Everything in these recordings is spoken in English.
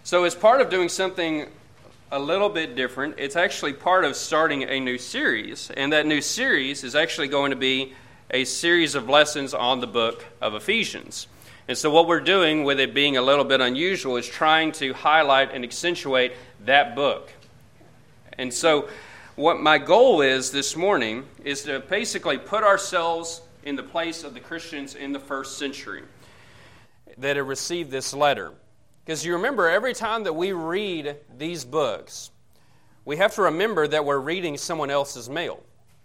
So as part of doing something a little bit different, it's actually part of starting a new series. And that new series is actually going to be a series of lessons on the book of Ephesians. And so what we're doing, with it being a little bit unusual, is trying to highlight and accentuate that book. And so what my goal is this morning is to basically put ourselves in the place of the Christians in the first century that had received this letter. Because you remember, every time that we read these books, we have to remember that we're reading someone else's mail.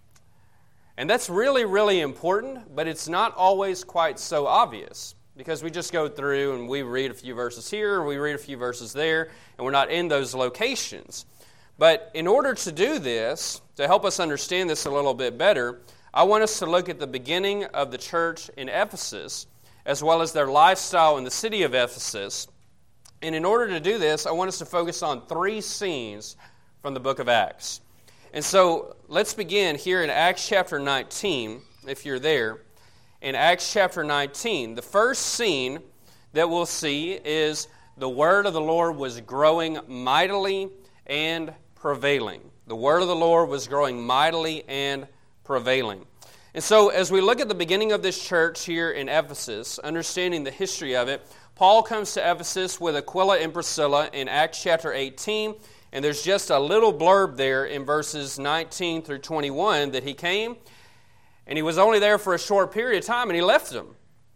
And that's really, really important, but it's not always quite so obvious. Because we just go through and we read a few verses here, and we read a few verses there, and we're not in those locations. But in order to do this, to help us understand this a little bit better, I want us to look at the beginning of the church in Ephesus, as well as their lifestyle in the city of Ephesus. And in order to do this, I want us to focus on three scenes from the book of Acts. And so let's begin here in Acts chapter 19, if you're there. In Acts chapter 19, the first scene that we'll see is the word of the Lord was growing mightily and prevailing. The word of the Lord was growing mightily and prevailing. And so as we look at the beginning of this church here in Ephesus, understanding the history of it, Paul comes to Ephesus with Aquila and Priscilla in Acts chapter 18, and there's just a little blurb there in verses 19 through 21 that he came, and he was only there for a short period of time, and he left them.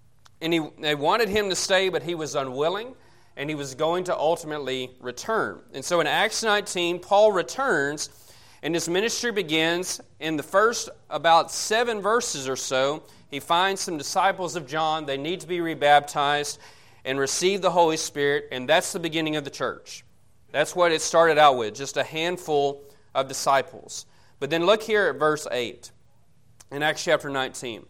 And they wanted him to stay, but he was unwilling, and he was going to ultimately return. And so in Acts 19, Paul returns, and his ministry begins. In the first about 7 verses or so, he finds some disciples of John. They need to be rebaptized and receive the Holy Spirit, and that's the beginning of the church. That's what it started out with, just a handful of disciples. But then look here at verse 8 in Acts chapter 19.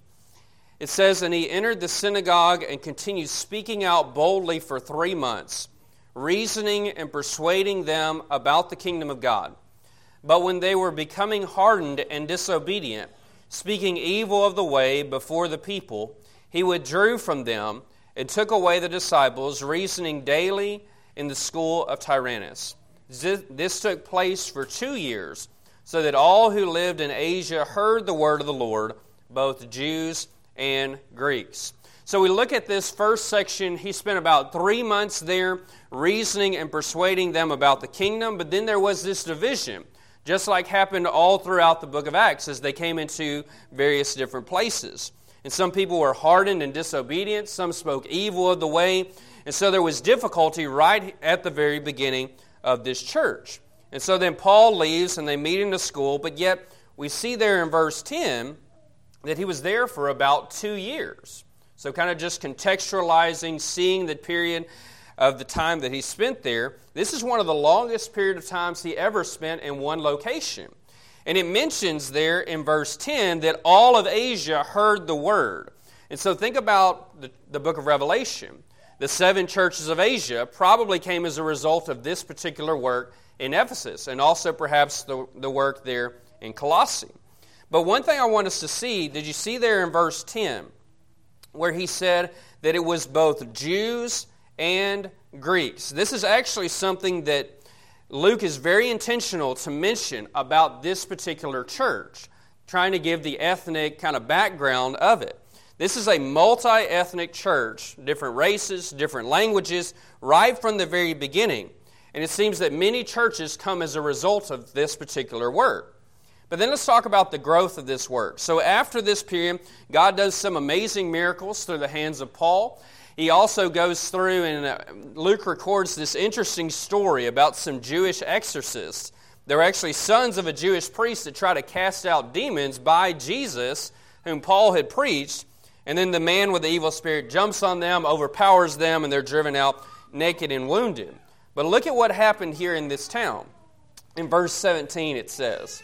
It says, "And he entered the synagogue and continued speaking out boldly for 3 months, reasoning and persuading them about the kingdom of God. But when they were becoming hardened and disobedient, speaking evil of the way before the people, he withdrew from them and took away the disciples, reasoning daily in the school of Tyrannus. This took place for 2 years, so that all who lived in Asia heard the word of the Lord, both Jews and Greeks." So we look at this first section. He spent about 3 months there reasoning and persuading them about the kingdom, but then there was this division, just like happened all throughout the book of Acts as they came into various different places. And some people were hardened and disobedient. Some spoke evil of the way. And so there was difficulty right at the very beginning of this church. And so then Paul leaves and they meet in the school. But yet we see there in verse 10 that he was there for about 2 years. So kind of just contextualizing, seeing the period of the time that he spent there. This is one of the longest period of times he ever spent in one location. And it mentions there in verse 10 that all of Asia heard the word. And so think about the book of Revelation. The 7 churches of Asia probably came as a result of this particular work in Ephesus, and also perhaps the work there in Colossae. But one thing I want us to see, did you see there in verse 10, where he said that it was both Jews and Greeks? This is actually something that Luke is very intentional to mention about this particular church, trying to give the ethnic kind of background of it. This is a multi-ethnic church, different races, different languages, right from the very beginning. And it seems that many churches come as a result of this particular work. But then let's talk about the growth of this work. So after this period, God does some amazing miracles through the hands of Paul. He also goes through, and Luke records this interesting story about some Jewish exorcists. They were actually sons of a Jewish priest that tried to cast out demons by Jesus, whom Paul had preached. And then the man with the evil spirit jumps on them, overpowers them, and they're driven out naked and wounded. But look at what happened here in this town. In verse 17 it says,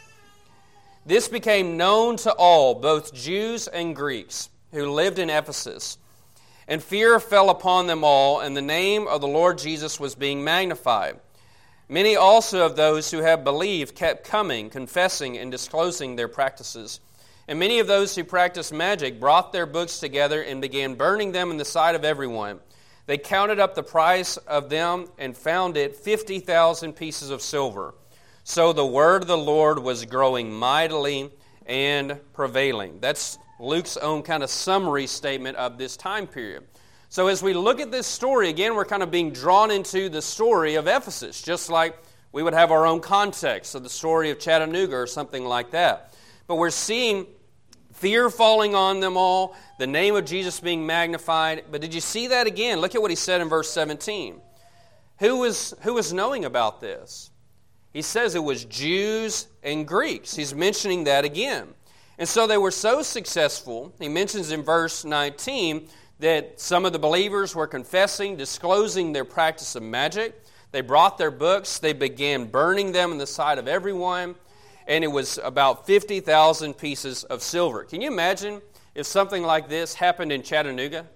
"This became known to all, both Jews and Greeks, who lived in Ephesus. And fear fell upon them all, and the name of the Lord Jesus was being magnified. Many also of those who have believed kept coming, confessing and disclosing their practices. And many of those who practiced magic brought their books together and began burning them in the sight of everyone. They counted up the price of them and found it 50,000 pieces of silver. So the word of the Lord was growing mightily and prevailing. That's Luke's own kind of summary statement of this time period. So as we look at this story, again, we're kind of being drawn into the story of Ephesus, just like we would have our own context of the story of Chattanooga or something like that. But we're seeing fear falling on them all, the name of Jesus being magnified. But did you see that again? Look at what he said in verse 17. Who was knowing about this? He says it was Jews and Greeks. He's mentioning that again. And so they were so successful, he mentions in verse 19, that some of the believers were confessing, disclosing their practice of magic. They brought their books, they began burning them in the sight of everyone, and it was about 50,000 pieces of silver. Can you imagine if something like this happened in Chattanooga?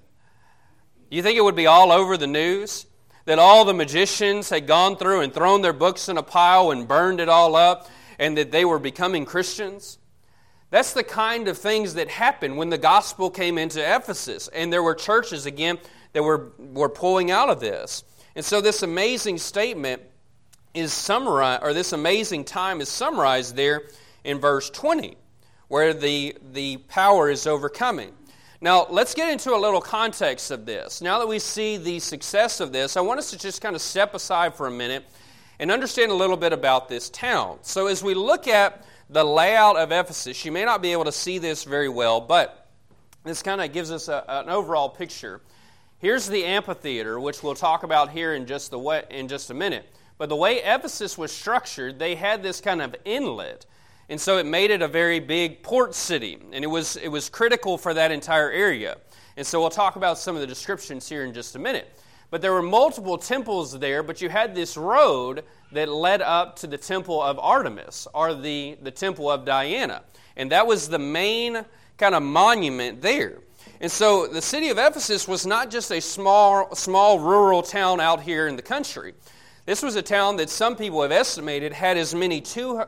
You think it would be all over the news? That all the magicians had gone through and thrown their books in a pile and burned it all up, and that they were becoming Christians? That's the kind of things that happened when the gospel came into Ephesus. And there were churches, again, that were pulling out of this. And so this amazing statement is summarized, or this amazing time is summarized there in verse 20, where the power is overcoming. Now, let's get into a little context of this. Now that we see the success of this, I want us to just kind of step aside for a minute and understand a little bit about this town. So as we look at the layout of Ephesus, you may not be able to see this very well, but this kind of gives us an overall picture. Here's the amphitheater, which we'll talk about here in just a minute. But the way Ephesus was structured, they had this kind of inlet. And so it made it a very big port city, and it was critical for that entire area. And so we'll talk about some of the descriptions here in just a minute. But there were multiple temples there, but you had this road that led up to the temple of Artemis, or the temple of Diana. And that was the main kind of monument there. And so the city of Ephesus was not just a small rural town out here in the country. This was a town that some people have estimated had as many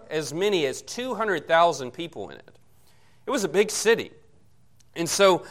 as 200,000 people in it. It was a big city. And so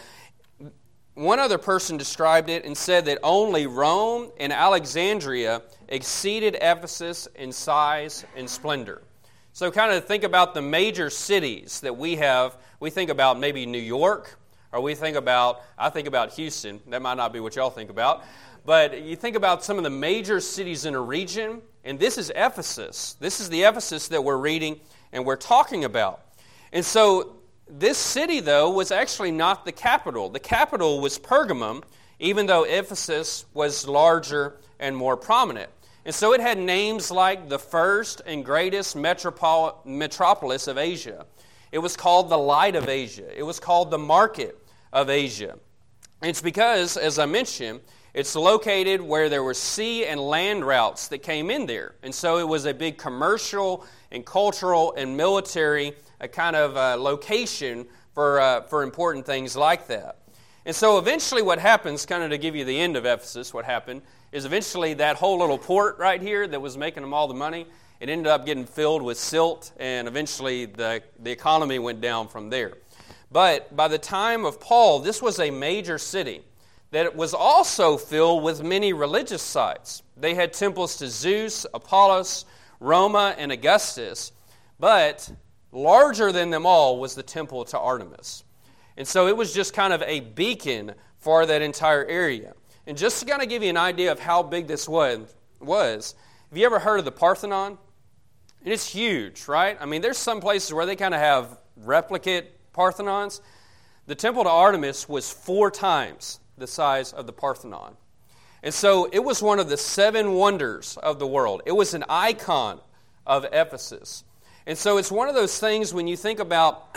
one other person described it and said that only Rome and Alexandria exceeded Ephesus in size and splendor. So kind of think about the major cities that we have. We think about maybe New York, or I think about Houston. That might not be what y'all think about. But you think about some of the major cities in a region, and this is Ephesus. This is the Ephesus that we're reading and we're talking about. And so this city, though, was actually not the capital. The capital was Pergamum, even though Ephesus was larger and more prominent. And so it had names like the first and greatest metropolis of Asia. It was called the Light of Asia. It was called the Market of Asia. And it's because, as I mentioned, it's located where there were sea and land routes that came in there. And so it was a big commercial and cultural and military kind of location for important things like that. And so eventually what happens, kind of to give you the end of Ephesus, what happened is eventually that whole little port right here that was making them all the money, it ended up getting filled with silt, and eventually the economy went down from there. But by the time of Paul, this was a major city that was also filled with many religious sites. They had temples to Zeus, Apollos, Roma, and Augustus, but larger than them all was the temple to Artemis. And so it was just kind of a beacon for that entire area. And just to kind of give you an idea of how big this was, have you ever heard of the Parthenon? And it's huge, right? I mean, there's some places where they kind of have replicate Parthenons. The temple to Artemis was 4 times the size of the Parthenon. And so it was one of the 7 wonders of the world. It was an icon of Ephesus. And so it's one of those things when you think about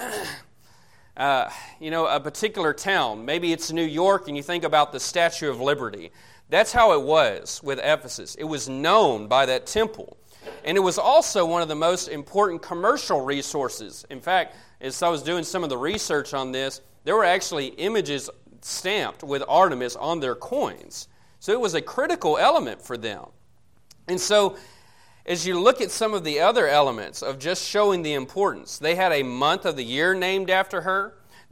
a particular town. Maybe it's New York and you think about the Statue of Liberty. That's how it was with Ephesus. It was known by that temple. And it was also one of the most important commercial resources. In fact, as I was doing some of the research on this, there were actually images stamped with Artemis on their coins. So it was a critical element for them. And so as you look at some of the other elements of just showing the importance, they had a month of the year named after her.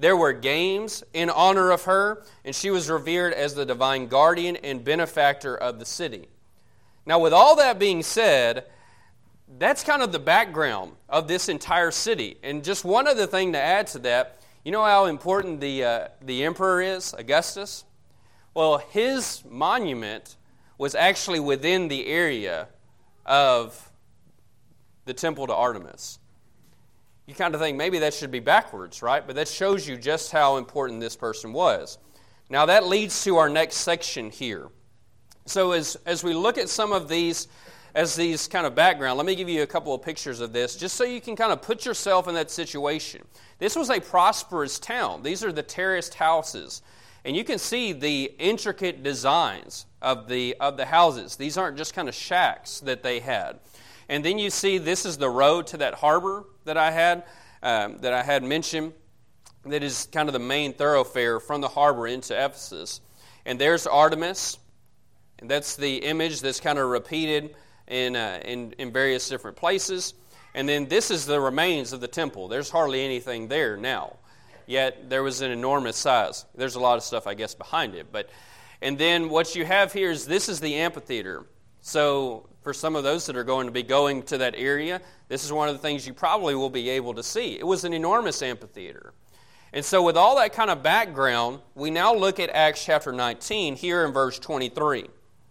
There were games in honor of her, and she was revered as the divine guardian and benefactor of the city. Now, with all that being said, that's kind of the background of this entire city. And just one other thing to add to that, you know how important the emperor is, Augustus? Well, his monument was actually within the area of the temple to Artemis. You kind of think maybe that should be backwards, right? But that shows you just how important this person was. Now that leads to our next section here. So as we look at some of these, as these kind of background, let me give you a couple of pictures of this, just so you can kind of put yourself in that situation. This was a prosperous town. These are the terraced houses. And you can see the intricate designs of the houses. These aren't just kind of shacks that they had. And then you see this is the road to that harbor that I had mentioned, that is kind of the main thoroughfare from the harbor into Ephesus. And there's Artemis, and that's the image that's kind of repeated in various different places. And then this is the remains of the temple. There's hardly anything there now, yet there was an enormous size. There's a lot of stuff, I guess, behind it. And then what you have here is this is the amphitheater. So for some of those that are going to be going to that area, this is one of the things you probably will be able to see. It was an enormous amphitheater. And so with all that kind of background, we now look at Acts chapter 19 here in verse 23.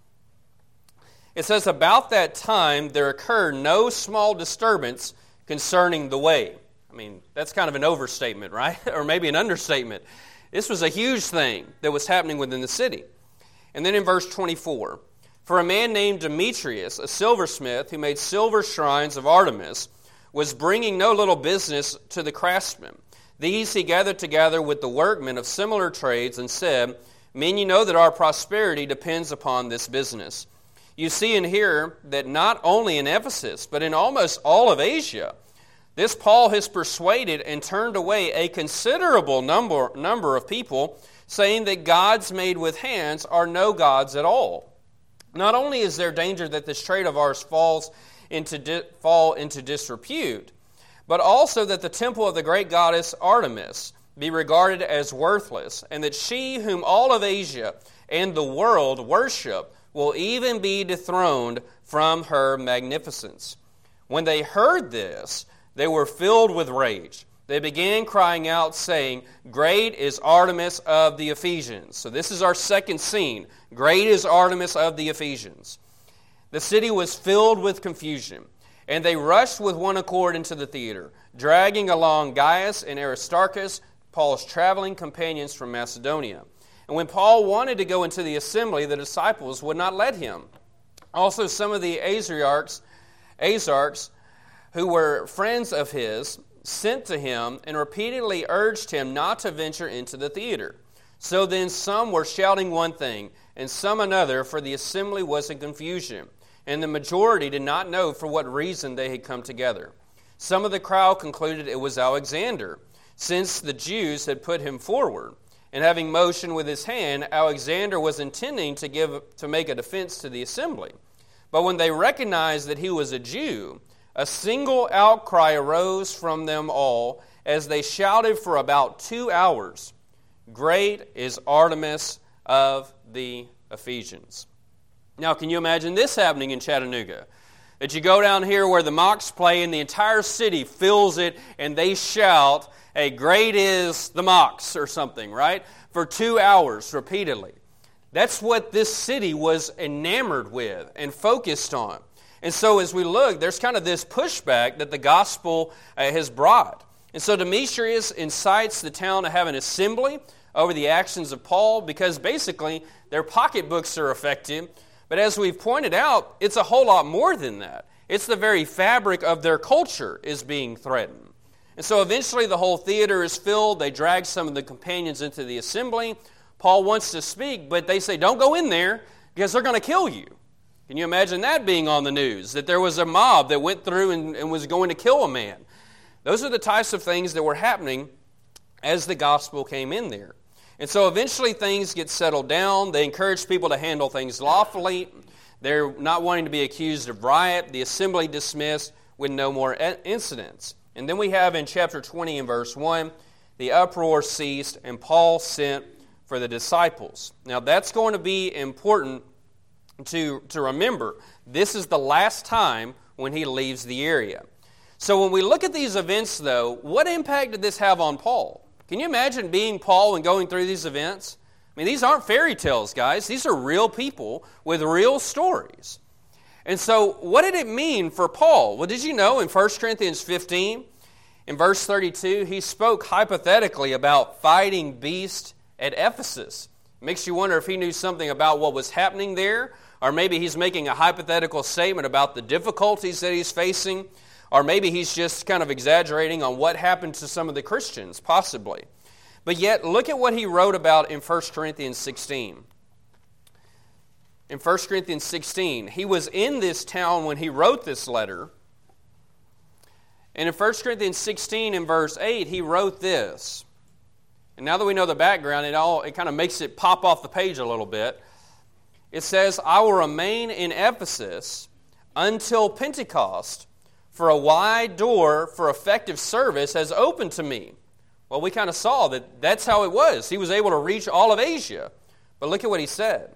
It says, about that time there occurred no small disturbance concerning the way. I mean, that's kind of an overstatement, right? Or maybe an understatement. This was a huge thing that was happening within the city. And then in verse 24, for a man named Demetrius, a silversmith who made silver shrines of Artemis, was bringing no little business to the craftsmen. These he gathered together with the workmen of similar trades and said, men, you know that our prosperity depends upon this business. You see and hear that not only in Ephesus, but in almost all of Asia, this Paul has persuaded and turned away a considerable number of people, saying that gods made with hands are no gods at all. Not only is there danger that this trade of ours fall into disrepute, but also that the temple of the great goddess Artemis be regarded as worthless, and that she whom all of Asia and the world worship will even be dethroned from her magnificence. When they heard this, they were filled with rage. They began crying out, saying, great is Artemis of the Ephesians. So this is our second scene. Great is Artemis of the Ephesians. The city was filled with confusion, and they rushed with one accord into the theater, dragging along Gaius and Aristarchus, Paul's traveling companions from Macedonia. And when Paul wanted to go into the assembly, the disciples would not let him. Also some of the Azarchs, who were friends of his, sent to him and repeatedly urged him not to venture into the theater. So then some were shouting one thing, and some another, for the assembly was in confusion, and the majority did not know for what reason they had come together. Some of the crowd concluded it was Alexander, since the Jews had put him forward. And having motioned with his hand, Alexander was intending to make a defense to the assembly. But when they recognized that he was a Jew, a single outcry arose from them all as they shouted for about 2 hours, great is Artemis of the Ephesians. Now, can you imagine this happening in Chattanooga? That you go down here where the Mocs play and the entire city fills it and they shout, hey, great is the Mocs or something, right? For 2 hours repeatedly. That's what this city was enamored with and focused on. And so as we look, there's kind of this pushback that the gospel has brought. And so Demetrius incites the town to have an assembly over the actions of Paul because basically their pocketbooks are affected. But as we've pointed out, it's a whole lot more than that. It's the very fabric of their culture is being threatened. And so eventually the whole theater is filled. They drag some of the companions into the assembly. Paul wants to speak, but they say, don't go in there because they're going to kill you. Can you imagine that being on the news, that there was a mob that went through and was going to kill a man? Those are the types of things that were happening as the gospel came in there. And so eventually things get settled down. They encourage people to handle things lawfully. They're not wanting to be accused of riot. The assembly dismissed with no more incidents. And then we have in chapter 20 and verse 1, the uproar ceased, and Paul sent for the disciples. Now that's going to be important to remember. This is the last time when he leaves the area. So when we look at these events, though, what impact did this have on Paul? Can you imagine being Paul and going through these events? I mean, these aren't fairy tales, guys. These are real people with real stories. And so what did it mean for Paul? Well, did you know in 1 Corinthians 15, in verse 32, he spoke hypothetically about fighting beasts at Ephesus. It makes you wonder if he knew something about what was happening there, or maybe he's making a hypothetical statement about the difficulties that he's facing, or maybe he's just kind of exaggerating on what happened to some of the Christians, possibly. But yet, look at what he wrote about in 1 Corinthians 16. In 1 Corinthians 16, he was in this town when he wrote this letter. And in 1 Corinthians 16, in verse 8, he wrote this. And now that we know the background, it kind of makes it pop off the page a little bit. It says, I will remain in Ephesus until Pentecost, for a wide door for effective service has opened to me. Well, we kind of saw that that's how it was. He was able to reach all of Asia. But look at what he said.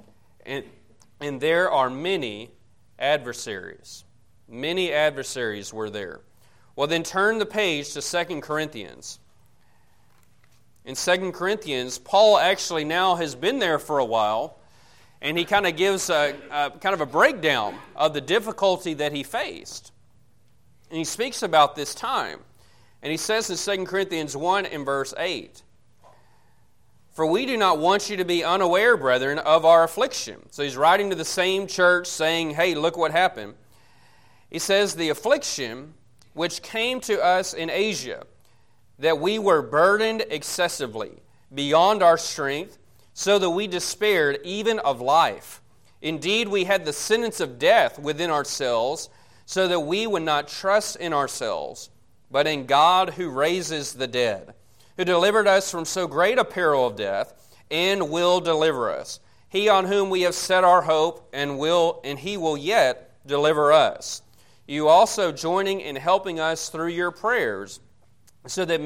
And there are many adversaries. Many adversaries were there. Well, then turn the page to 2 Corinthians. In 2 Corinthians, Paul actually now has been there for a while, and he kind of gives a breakdown of the difficulty that he faced. And he speaks about this time. And he says in 2 Corinthians 1 in verse 8, For we do not want you to be unaware, brethren, of our affliction. So he's writing to the same church saying, hey, look what happened. He says, the affliction which came to us in Asia, that we were burdened excessively, beyond our strength, so that we despaired even of life. Indeed, we had the sentence of death within ourselves, so that we would not trust in ourselves, but in God who raises the dead, who delivered us from so great a peril of death, and will deliver us. He on whom we have set our hope, and He will yet deliver us. You also joining in helping us through your prayers, so that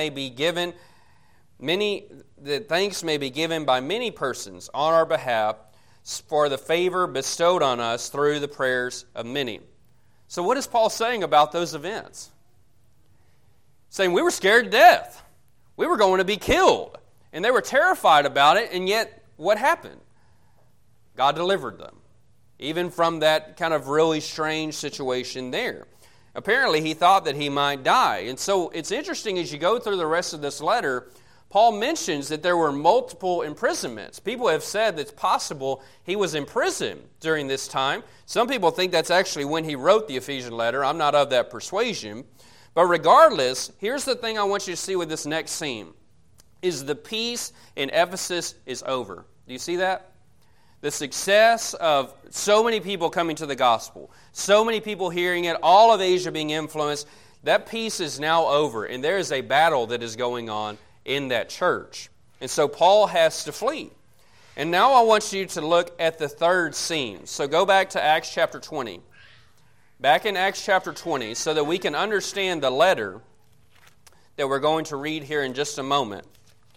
that thanks may be given by many persons on our behalf for the favor bestowed on us through the prayers of many. So what is Paul saying about those events? Saying we were scared to death. We were going to be killed. And they were terrified about it, and yet what happened? God delivered them, even from that kind of really strange situation there. Apparently, he thought that he might die. And so it's interesting as you go through the rest of this letter, Paul mentions that there were multiple imprisonments. People have said that it's possible he was in prison during this time. Some people think that's actually when he wrote the Ephesian letter. I'm not of that persuasion. But regardless, here's the thing I want you to see with this next scene, is the peace in Ephesus is over. Do you see that? The success of so many people coming to the gospel, so many people hearing it, all of Asia being influenced, that peace is now over, and there is a battle that is going on in that church. And so Paul has to flee. And now I want you to look at the third scene. So go back to Acts chapter 20. Back in Acts chapter 20, so that we can understand the letter that we're going to read here in just a moment.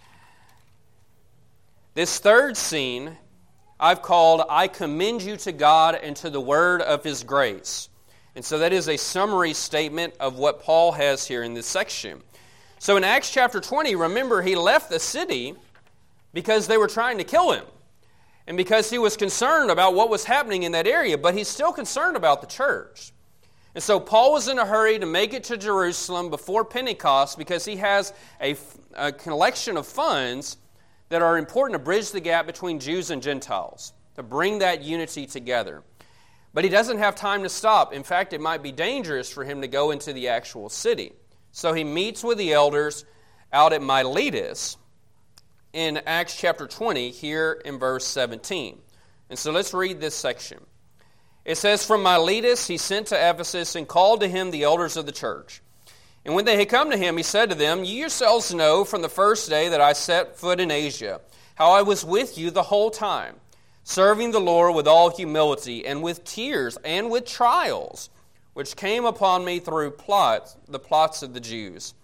This third scene I've called, I commend you to God and to the word of His grace. And so that is a summary statement of what Paul has here in this section. So in Acts chapter 20, remember, he left the city because they were trying to kill him. And because he was concerned about what was happening in that area, but he's still concerned about the church. And so Paul was in a hurry to make it to Jerusalem before Pentecost because he has a collection of funds that are important to bridge the gap between Jews and Gentiles, to bring that unity together. But he doesn't have time to stop. In fact, it might be dangerous for him to go into the actual city. So he meets with the elders out at Miletus in Acts chapter 20, here in verse 17. And so let's read this section. It says, From Miletus he sent to Ephesus and called to him the elders of the church. And when they had come to him, he said to them, You yourselves know from the first day that I set foot in Asia, how I was with you the whole time, serving the Lord with all humility and with tears and with trials, which came upon me through the plots of the Jews.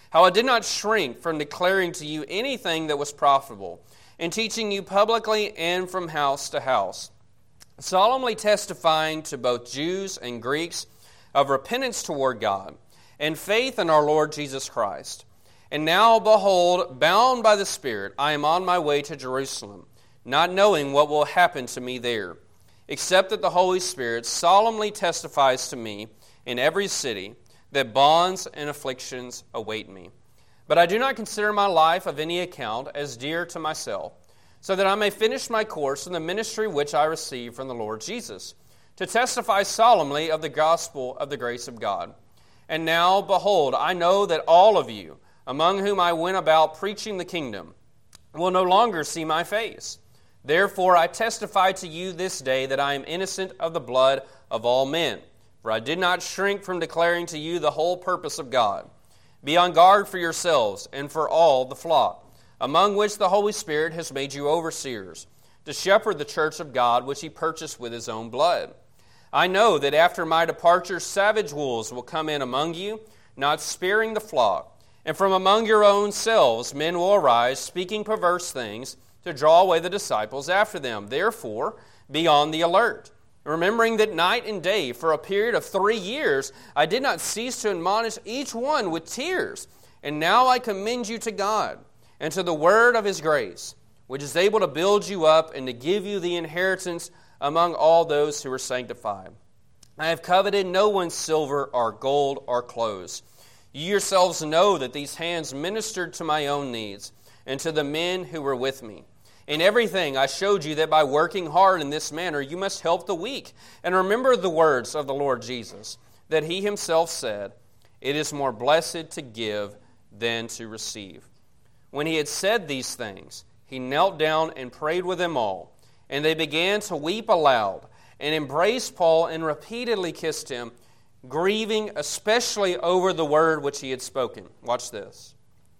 how I did not shrink from declaring to you anything that was profitable, and teaching you publicly and from house to house, solemnly testifying to both Jews and Greeks of repentance toward God, and faith in our Lord Jesus Christ. And now, behold, bound by the Spirit, I am on my way to Jerusalem, not knowing what will happen to me there, except that the Holy Spirit solemnly testifies to me in every city that bonds and afflictions await me. But I do not consider my life of any account as dear to myself, so that I may finish my course in the ministry which I received from the Lord Jesus, to testify solemnly of the gospel of the grace of God. And now, behold, I know that all of you, among whom I went about preaching the kingdom, will no longer see my face. Therefore I testify to you this day that I am innocent of the blood of all men. For I did not shrink from declaring to you the whole purpose of God. Be on guard for yourselves and for all the flock, among which the Holy Spirit has made you overseers, to shepherd the church of God which He purchased with His own blood. I know that after my departure savage wolves will come in among you, not sparing the flock. And from among your own selves men will arise, speaking perverse things, to draw away the disciples after them. Therefore, be on the alert, remembering that night and day, for a period of 3 years, I did not cease to admonish each one with tears. And now I commend you to God, and to the word of His grace, which is able to build you up and to give you the inheritance among all those who are sanctified. I have coveted no one's silver or gold or clothes. You yourselves know that these hands ministered to my own needs and to the men who were with me. In everything I showed you that by working hard in this manner you must help the weak. And remember the words of the Lord Jesus, that He Himself said, "It is more blessed to give than to receive." When He had said these things, He knelt down and prayed with them all. And they began to weep aloud and embraced Paul and repeatedly kissed him, grieving especially over the word which he had spoken. Watch this.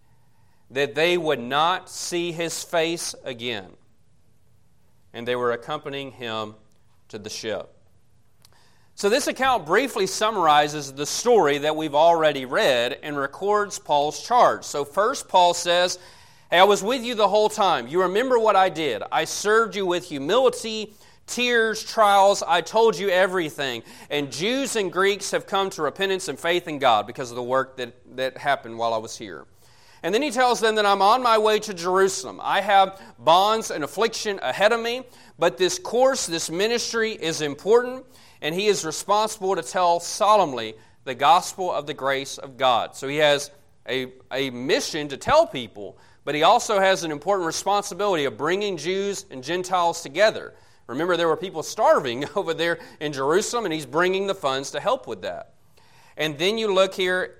That they would not see his face again. And they were accompanying him to the ship. So this account briefly summarizes the story that we've already read and records Paul's charge. So first Paul says, hey, I was with you the whole time. You remember what I did. I served you with humility, tears, trials. I told you everything. And Jews and Greeks have come to repentance and faith in God because of the work that happened while I was here. And then he tells them that I'm on my way to Jerusalem. I have bonds and affliction ahead of me, but this course, this ministry is important, and he is responsible to tell solemnly the gospel of the grace of God. So he has a mission to tell people, but he also has an important responsibility of bringing Jews and Gentiles together. Remember, there were people starving over there in Jerusalem, and he's bringing the funds to help with that. And then you look here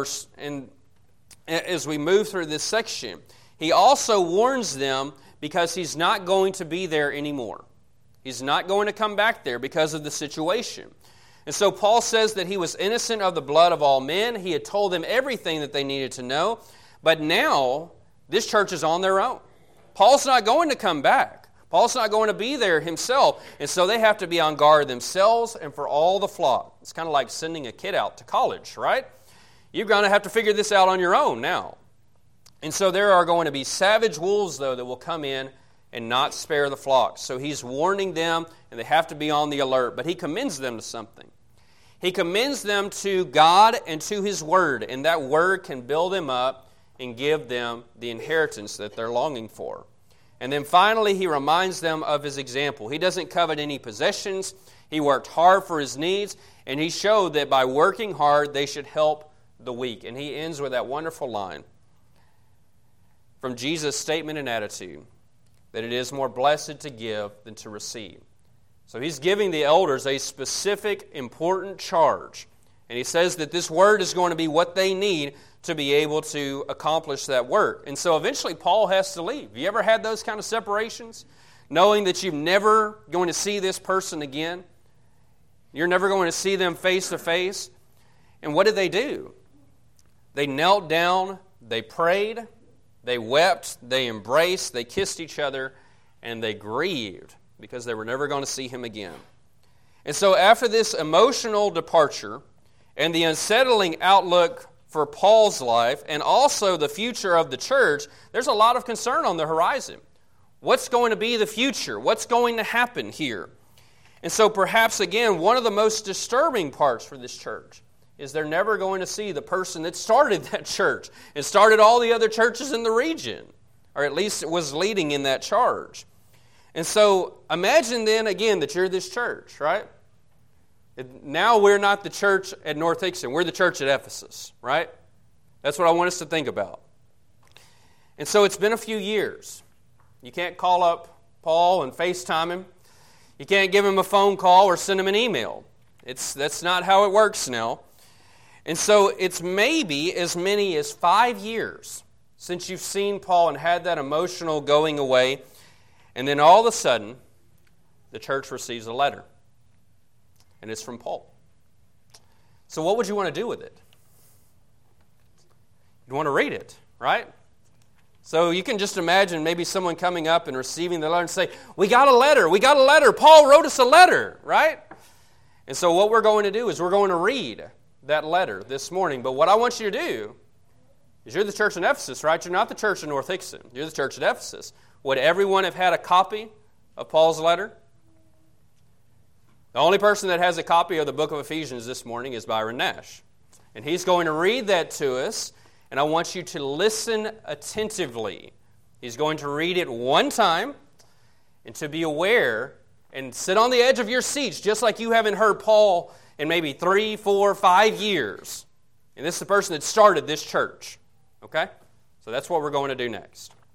as we move through this section, he also warns them because he's not going to be there anymore. He's not going to come back there because of the situation. And so Paul says that he was innocent of the blood of all men. He had told them everything that they needed to know. But now, this church is on their own. Paul's not going to come back. Paul's not going to be there himself. And so they have to be on guard themselves and for all the flock. It's kind of like sending a kid out to college, right? You're going to have to figure this out on your own now. And so there are going to be savage wolves, though, that will come in and not spare the flock. So he's warning them, and they have to be on the alert. But he commends them to something. He commends them to God and to His Word, and that Word can build them up and give them the inheritance that they're longing for. And then finally, he reminds them of his example. He doesn't covet any possessions. He worked hard for his needs, and he showed that by working hard, they should help the weak. And he ends with that wonderful line from Jesus' statement and attitude, that it is more blessed to give than to receive. So he's giving the elders a specific, important charge. And he says that this word is going to be what they need to be able to accomplish that work. And so eventually Paul has to leave. You ever had those kind of separations? Knowing that you're never going to see this person again? You're never going to see them face to face? And what did they do? They knelt down, they prayed, they wept, they embraced, they kissed each other, and they grieved because they were never going to see him again. And so after this emotional departure and the unsettling outlook for Paul's life and also the future of the church, there's a lot of concern on the horizon. What's going to be the future? What's going to happen here? And so perhaps, again, one of the most disturbing parts for this church is they're never going to see the person that started that church and started all the other churches in the region, or at least it was leading in that charge. And so imagine then, again, that you're this church, right? Now we're not the church at North Hixson. We're the church at Ephesus, right? That's what I want us to think about. And so it's been a few years. You can't call up Paul and FaceTime him. You can't give him a phone call or send him an email. That's not how it works now. And so it's maybe as many as 5 years since you've seen Paul and had that emotional going away, and then all of a sudden, the church receives a letter. And it's from Paul. So what would you want to do with it? You'd want to read it, right? So you can just imagine maybe someone coming up and receiving the letter and say, we got a letter, Paul wrote us a letter, right? And so what we're going to do is we're going to read that letter this morning. But what I want you to do is you're the church in Ephesus, right? You're not the church in North Hixson. You're the church at Ephesus. Would everyone have had a copy of Paul's letter? The only person that has a copy of the book of Ephesians this morning is Byron Nash. And he's going to read that to us, and I want you to listen attentively. He's going to read it one time, and to be aware and sit on the edge of your seats, just like you haven't heard Paul in maybe 3, 4, 5 years. And this is the person that started this church. Okay? So that's what we're going to do next.